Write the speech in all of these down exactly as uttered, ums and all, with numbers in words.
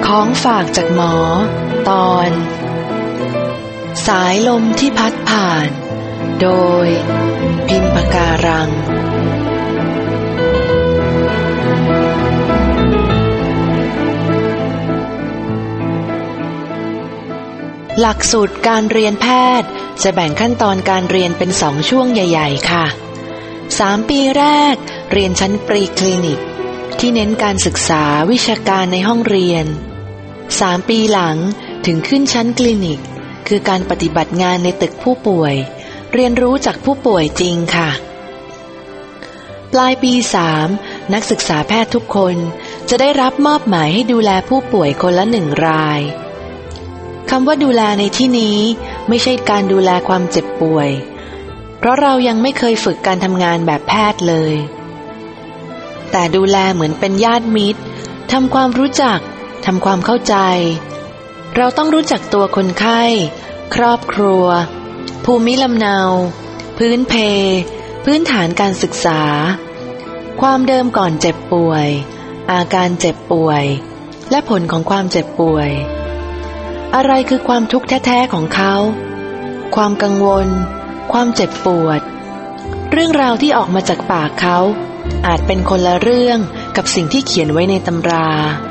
ของฝากจากหมอตอนสายลมที่พัดผ่านโดยพิมพ์ปการังหลักสูตรการเรียนแพทย์จะแบ่งขั้นตอนการเรียนเป็นสองช่วงใหญ่ๆค่ะสามปีแรกเรียนชั้นปรีคลินิกที่เน้นการศึกษาวิชาการในห้องเรียนสามปีหลังถึงขึ้นชั้นคลินิกคือการปฏิบัติงานในตึกผู้ป่วยเรียนรู้จากผู้ป่วยจริงค่ะปลายปีสามนักศึกษาแพทย์ทุกคนจะได้รับมอบหมายให้ดูแลผู้ป่วยคนละหนึ่งรายคำว่าดูแลในที่นี้ไม่ใช่การดูแลความเจ็บป่วยเพราะเรายังไม่เคยฝึกการทำงานแบบแพทย์เลยแต่ดูแลเหมือนเป็นญาติมิตรทำความรู้จักทำความเข้าใจเราต้องรู้จักตัวคนไข้ครอบครัวภูมิลำเนาพื้นเพพื้นฐานการศึกษาความเดิมก่อนเจ็บป่วยอาการเจ็บป่วยและผลของความเจ็บป่วยอะไรคือความทุกข์แท้ๆของเขาความกังวลความเจ็บปวดเรื่องราวที่ออกมาจากปากเขาอาจเป็นคนละเรื่องกับสิ่งที่เขียนไว้ในตำรา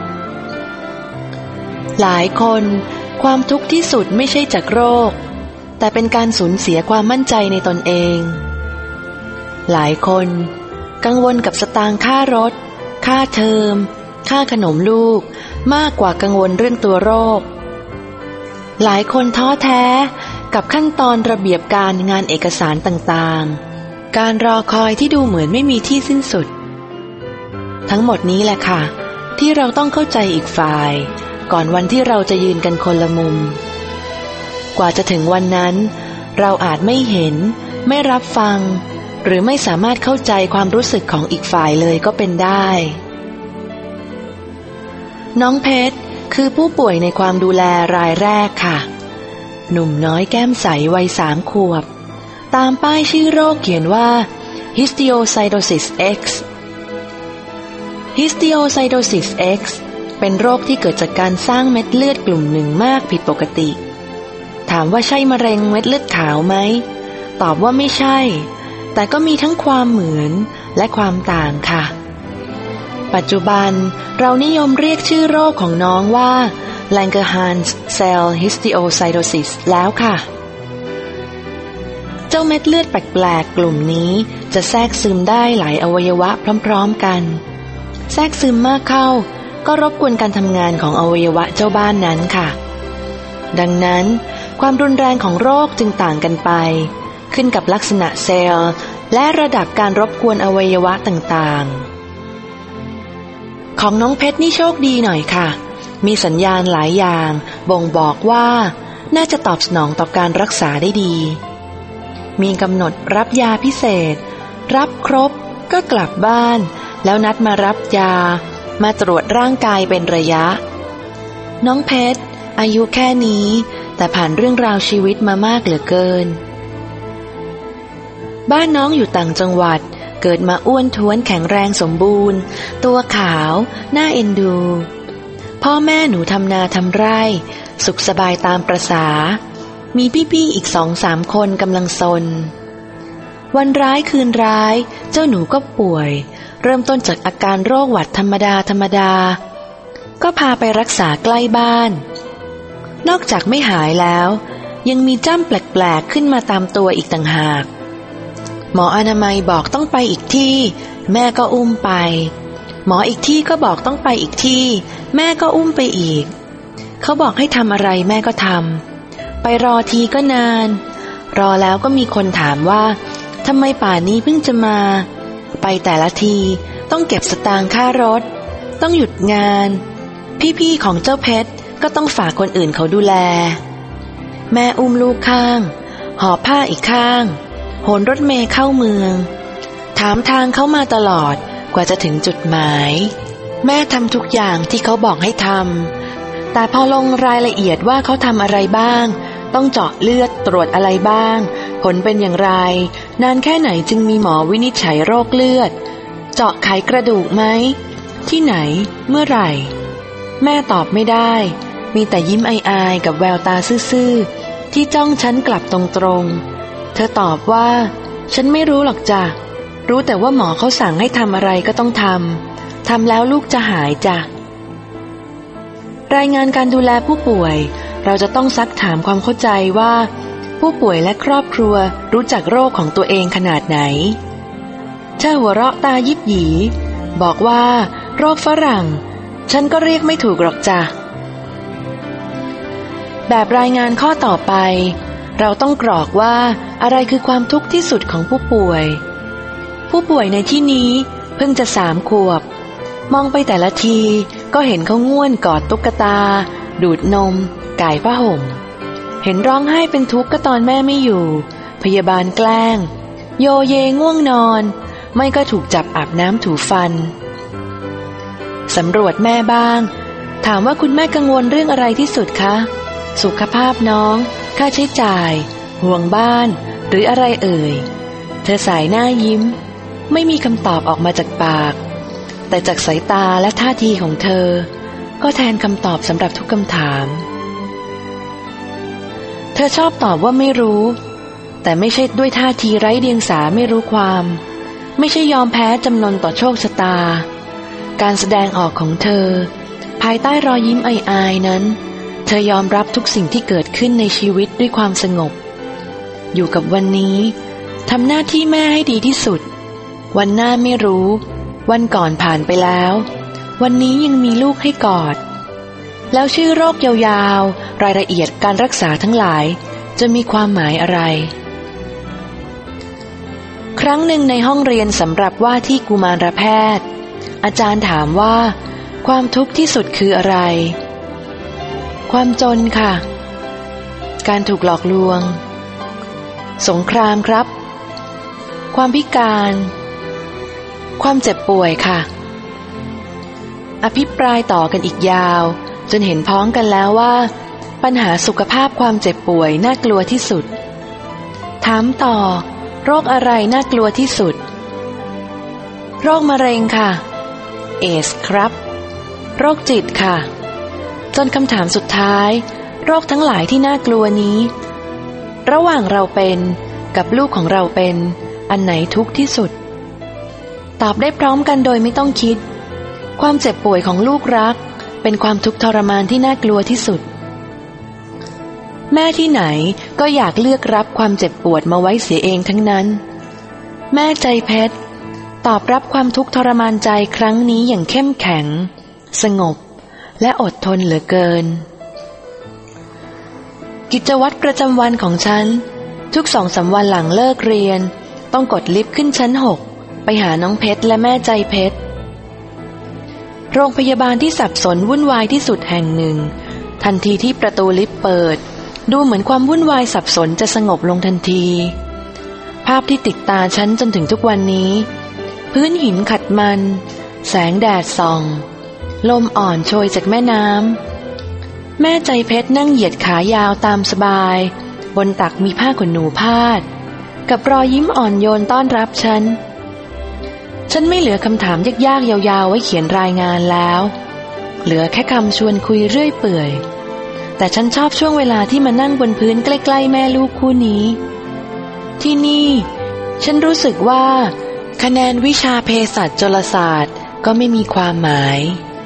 หลายคนความทุกข์ที่สุดไม่ใช่จากโรคแต่เป็นการสูญเสียความมั่นใจในตนเองหลายคนกังวลกับสตางค์ค่ารถค่าเทอมค่าขนมลูกมากกว่ากังวลเรื่องตัวโรคหลายคนท้อแท้กับขั้นตอนระเบียบการงานเอกสารต่างๆการรอคอยที่ดูเหมือนไม่มีที่สิ้นสุดทั้งหมดนี้แหละค่ะที่เราต้องเข้าใจอีกฝ่ายก่อนวันที่เราจะยืนกันคนละมุมกว่าจะถึงวันนั้นเราอาจไม่เห็นไม่รับฟังหรือไม่สามารถเข้าใจความรู้สึกของอีกฝ่ายเลยก็เป็นได้น้องเพชรคือผู้ป่วยในความดูแลรายแรกค่ะหนุ่มน้อยแก้มใสวัยสามขวบตามป้ายชื่อโรคเขียนว่า Histiocytosis X Histiocytosis X เป็นโรคที่เกิดจากการสร้างเม็ดเลือดกลุ่มหนึ่งมากผิดปกติถามว่าใช่มะเร็งเม็ดเลือดขาวไหมตอบว่าไม่ใช่แต่ก็มีทั้งความเหมือนและความต่างค่ะปัจจุบันเรานิยมเรียกชื่อโรคของน้องว่า Langerhans Cell Histiocytosis แล้วค่ะเจ้าเม็ดเลือดแปลกๆกลุ่มนี้จะแทรกซึมได้หลายอวัยวะพร้อมๆกันแทรกซึมมากเข้าก็รบกวนการทำงานของอวัยวะเจ้าบ้านนั้นค่ะดังนั้นความรุนแรงของโรคจึงต่างกันไปขึ้นกับลักษณะเซลล์และระดับการรบกวนอวัยวะต่างๆของน้องเพชรนี่โชคดีหน่อยค่ะมีสัญญาณหลายอย่างบ่งบอกว่าน่าจะตอบสนองต่อการรักษาได้ดีมีกำหนดรับยาพิเศษรับครบก็กลับบ้านแล้วนัดมารับยามาตรวจร่างกายเป็นระยะน้องเพชรอายุแค่นี้แต่ผ่านเรื่องราวชีวิตมามากเหลือเกินบ้านน้องอยู่ต่างจังหวัดเกิดมาอ้วนท้วนแข็งแรงสมบูรณ์ตัวขาวน่าเอ็นดูพ่อแม่หนูทำนาทำไร่สุขสบายตามประสามีพี่ๆอีกสองสามคนกำลังซนวันร้ายคืนร้ายเจ้าหนูก็ป่วยเริ่มต้นจากอาการโรคหวัดธรรมดาธรรมดาก็พาไปรักษาใกล้บ้านนอกจากไม่หายแล้วยังมีจ้ำแปลกๆขึ้นมาตามตัวอีกต่างหากหมออนามัยบอกต้องไปอีกที่แม่ก็อุ้มไปหมออีกที่ก็บอกต้องไปอีกที่แม่ก็อุ้มไปอีกเขาบอกให้ทำอะไรแม่ก็ทำไปรอทีก็นานรอแล้วก็มีคนถามว่าทำไมป่านนี้เพิ่งจะมาไปแต่ละทีต้องเก็บสตางค์ค่ารถต้องหยุดงานพี่ๆของเจ้าเพชรก็ต้องฝากคนอื่นเขาดูแลแม่อุ้มลูกข้างห่อผ้าอีกข้างโหนรถเมล์เข้าเมืองถามทางเขามาตลอดกว่าจะถึงจุดหมายแม่ทำทุกอย่างที่เขาบอกให้ทำแต่พอลงรายละเอียดว่าเขาทำอะไรบ้างต้องเจาะเลือดตรวจอะไรบ้างผลเป็นอย่างไรนานแค่ไหนจึงมีหมอวินิจฉัยโรคเลือดเจาะไขกระดูกไหมที่ไหนเมื่อไหร่แม่ตอบไม่ได้มีแต่ยิ้มอายๆกับแววตาซื่อๆที่จ้องฉันกลับตรงๆเธอตอบว่าฉันไม่รู้หรอกจ้ะรู้แต่ว่าหมอเขาสั่งให้ทำอะไรก็ต้องทำทำแล้วลูกจะหายจ้ะรายงานการดูแลผู้ป่วยเราจะต้องซักถามความเข้าใจว่าผู้ป่วยและครอบครัวรู้จักโรคของตัวเองขนาดไหนเธอหัวเราะตายิบหยีบอกว่าโรคฝรั่งฉันก็เรียกไม่ถูกหรอกจ้ะแบบรายงานข้อต่อไปเราต้องกรอกว่าอะไรคือความทุกข์ที่สุดของผู้ป่วยผู้ป่วยในที่นี้เพิ่งจะสามขวบมองไปแต่ละทีก็เห็นเขาง่วนกอดตุ๊กตาดูดนมก่ายผ้าห่มเห็นร้องไห้เป็นทุกข์ก็ตอนแม่ไม่อยู่พยาบาลแกล้งโยเยง่วงนอนไม่ก็ถูกจับอาบน้ำถูฟันสำรวจแม่บ้างถามว่าคุณแม่กังวลเรื่องอะไรที่สุดคะสุขภาพน้องค่าใช้จ่ายห่วงบ้านหรืออะไรเอ่ยเธอสายหน้ายิ้มไม่มีคำตอบออกมาจากปากแต่จากสายตาและท่าทีของเธอก็แทนคำตอบสำหรับทุกคำถามเธอชอบตอบว่าไม่รู้แต่ไม่ใช่ด้วยท่าทีไร้เดียงสาไม่รู้ความไม่ใช่ยอมแพ้จำนนต่อโชคชะตาการแสดงออกของเธอภายใต้รอยยิ้มอายๆนั้นเธอยอมรับทุกสิ่งที่เกิดขึ้นในชีวิตด้วยความสงบอยู่กับวันนี้ทำหน้าที่แม่ให้ดีที่สุดวันหน้าไม่รู้วันก่อนผ่านไปแล้ววันนี้ยังมีลูกให้กอดแล้วชื่อโรคยาวๆรายละเอียดการรักษาทั้งหลายจะมีความหมายอะไรครั้งหนึ่งในห้องเรียนสำหรับว่าที่กุมารแพทย์อาจารย์ถามว่าความทุกข์ที่สุดคืออะไรความจนค่ะการถูกหลอกลวงสงครามครับความพิการความเจ็บป่วยค่ะอภิปรายต่อกันอีกยาวจนเห็นพ้องกันแล้วว่าปัญหาสุขภาพความเจ็บป่วยน่ากลัวที่สุดถามต่อโรคอะไรน่ากลัวที่สุดโรคมะเร็งค่ะเอสครับโรคจิตค่ะจนคำถามสุดท้ายโรคทั้งหลายที่น่ากลัวนี้ระหว่างเราเป็นกับลูกของเราเป็นอันไหนทุกข์ที่สุดตอบได้พร้อมกันโดยไม่ต้องคิดความเจ็บป่วยของลูกรักเป็นความทุกข์ทรมานที่น่ากลัวที่สุดแม่ที่ไหนก็อยากเลือกรับความเจ็บปวดมาไว้เสียเองทั้งนั้นแม่ใจเพชรตอบรับความทุกข์ทรมานใจครั้งนี้อย่างเข้มแข็งสงบและอดทนเหลือเกินกิจวัตรประจำวันของฉันทุกสองสามวันหลังเลิกเรียนต้องกดลิฟต์ขึ้นชั้นหกไปหาน้องเพชรและแม่ใจเพชรโรงพยาบาลที่สับสนวุ่นวายที่สุดแห่งหนึ่งทันทีที่ประตูลิฟต์เปิดดูเหมือนความวุ่นวายสับสนจะสงบลงทันทีภาพที่ติดตาฉันจนถึงทุกวันนี้พื้นหินขัดมันแสงแดดส่องลมอ่อนโชยจากแม่น้ำแม่ใจเพชรนั่งเหยียดขายาวตามสบายบนตักมีผ้าขนหนูพาดกับรอยยิ้มอ่อนโยนต้อนรับฉันฉันไม่เหลือคำถามยากๆยาวๆไว้เขียนรายงานแล้วเหลือแค่คำชวนคุยเรื่อยเปื่อยแต่ฉันชอบช่วงเวลาที่มานั่งบนพื้นใกล้ๆแม่ลูกคู่นี้ที่นี่ฉันรู้สึกว่าคะแนนวิชาเภสัชจุลศาสตร์ก็ไม่มีความหมาย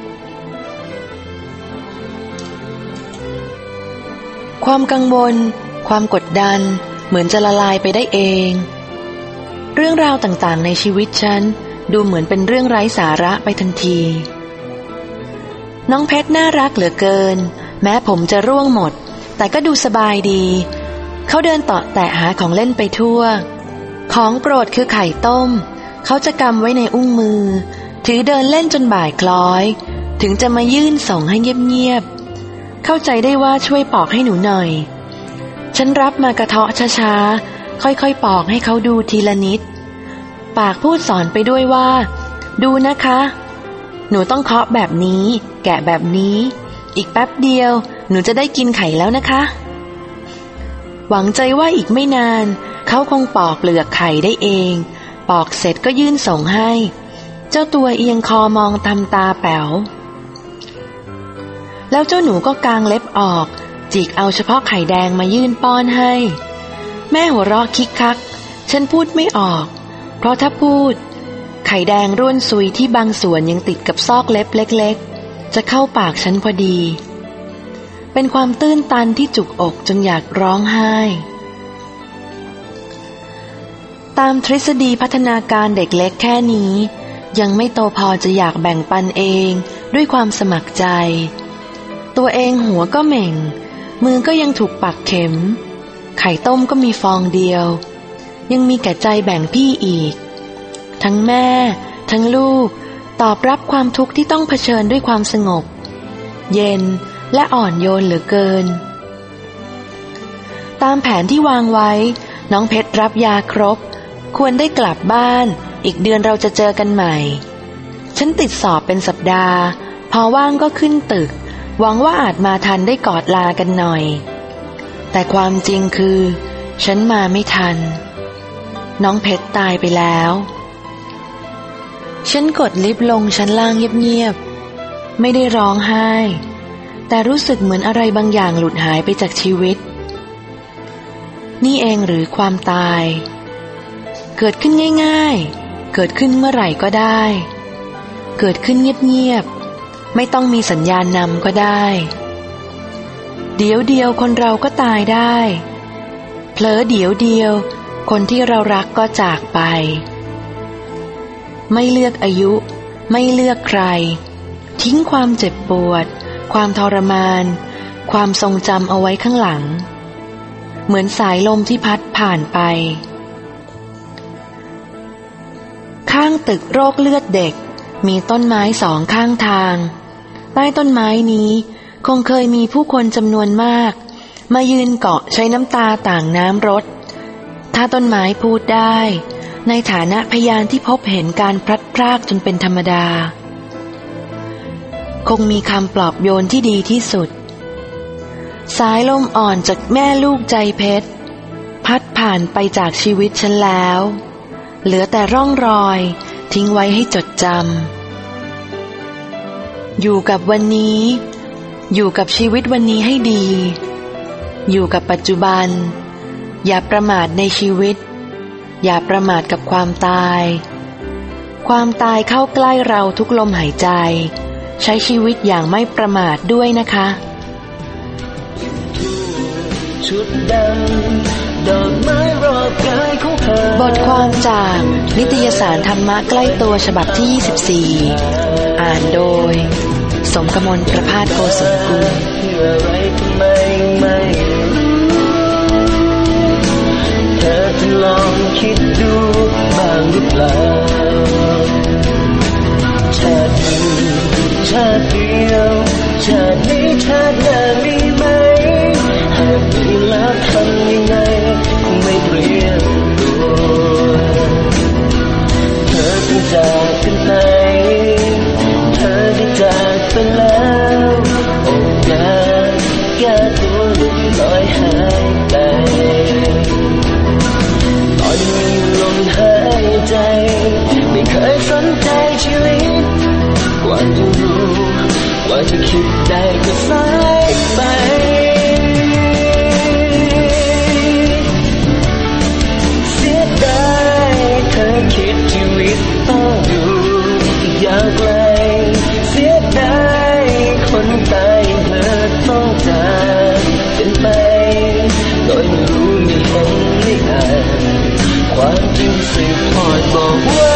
ความกังวลความกดดันเหมือนจะละลายไปได้เองเรื่องราวต่างๆในชีวิตฉันดูเหมือนเป็นเรื่องไร้สาระไปทันทีน้องเพชรน่ารักเหลือเกินแม้ผมจะร่วงหมดแต่ก็ดูสบายดีเขาเดินเตาะแตะหาของเล่นไปทั่วของโปรดคือไข่ต้มเขาจะกำไว้ในอุ้งมือถือเดินเล่นจนบ่ายคล้อยถึงจะมายื่นส่งให้เงียบๆเข้าใจได้ว่าช่วยปอกให้หนูหน่อยฉันรับมากระเทาะช้าๆค่อยๆปอกให้เขาดูทีละนิดปากพูดสอนไปด้วยว่าดูนะคะหนูต้องเคาะแบบนี้แกะแบบนี้อีกแป๊บเดียวหนูจะได้กินไข่แล้วนะคะหวังใจว่าอีกไม่นานเขาคงปอกเปลือกไข่ได้เองปอกเสร็จก็ยื่นส่งให้เจ้าตัวเอียงคอมองทำตาแป๋วแล้วเจ้าหนูก็กางเล็บออกจิกเอาเฉพาะไข่แดงมายื่นป้อนให้แม่หัวเราะคิกคักฉันพูดไม่ออกเพราะถ้าพูดไข่แดงร่วนซุยที่บางส่วนยังติดกับซอกเล็บเล็กๆจะเข้าปากฉันพอดีเป็นความตื้นตันที่จุกอกจนอยากร้องไห้ตามทฤษฎีพัฒนาการเด็กเล็กแค่นี้ยังไม่โตพอจะอยากแบ่งปันเองด้วยความสมัครใจตัวเองหัวก็เหม่งมือก็ยังถูกปักเข็มไข่ต้มก็มีฟองเดียวยังมีแก่ใจแบ่งพี่อีกทั้งแม่ทั้งลูกตอบรับความทุกข์ที่ต้องเผชิญด้วยความสงบเย็นและอ่อนโยนเหลือเกินตามแผนที่วางไว้น้องเพชรรับยาครบควรได้กลับบ้านอีกเดือนเราจะเจอกันใหม่ฉันติดสอบเป็นสัปดาห์พอว่างก็ขึ้นตึกหวังว่าอาจมาทันได้กอดลากันหน่อยแต่ความจริงคือฉันมาไม่ทันน้องเพชรตายไปแล้วฉันกดลิฟต์ลงชั้นล่างเงียบๆไม่ได้ร้องไห้แต่รู้สึกเหมือนอะไรบางอย่างหลุดหายไปจากชีวิตนี่เองหรือความตายเกิดขึ้นง่ายๆเกิดขึ้นเมื่อไหร่ก็ได้เกิดขึ้นเงียบๆไม่ต้องมีสัญญาณนำก็ได้เดี๋ยวเดียวคนเราก็ตายได้เผลอเดี๋ยวเดียวคนที่เรารักก็จากไปไม่เลือกอายุไม่เลือกใครทิ้งความเจ็บปวดความทรมานความทรงจำเอาไว้ข้างหลังเหมือนสายลมที่พัดผ่านไปข้างตึกโรคเลือดเด็กมีต้นไม้สองข้างทางใต้ต้นไม้นี้คงเคยมีผู้คนจำนวนมากมายืนเกาะใช้น้ำตาต่างน้ำรดถ้าต้นไม้พูดได้ในฐานะพยานที่พบเห็นการพลัดพรากจนเป็นธรรมดาคงมีคำปลอบโยนที่ดีที่สุดสายลมอ่อนจากแม่ลูกใจเพชรพัดผ่านไปจากชีวิตฉันแล้วเหลือแต่ร่องรอยทิ้งไว้ให้จดจำอยู่กับวันนี้อยู่กับชีวิตวันนี้ให้ดีอยู่กับปัจจุบันอย่าประมาทในชีวิตอย่าประมาทกับความตายความตายเข้าใกล้เราทุกลมหายใจใช้ชีวิตอย่างไม่ประมาทด้วยนะคะชุดดำดอกไม้รอบกายของเธอบทความจากนิตยสารธรรมะใกล้ตัวฉบับที่ยี่สิบสี่อ่านโดยสมกมลประภาสโกศลกุลเธอจะลองคิดดูบ้างหรือเปล่าชาติชาติเดียวชาตินี้ชาติหน้ามีไหมหากมีแล้วทำยังไงคงไม่เปลี่ยนตัวเธอเพิ่งจากกันไปเธอได้จากไปแล้วโอกาสแก้ตัวหลุดลอยหายไปตอนมีลมหายใจไม่เคยสนใจชีวิตกว่าจะรู้กว่าจะคิดได้ก็สายไปเสียดายเธอคิดชีวิตต้องอยู่ยาวไกลเสียดายคนตายเธอต้องจากกันไปโดยไม่รู้ไม่เห็นไม่อ่านความจริงสืบทอดบอกว่า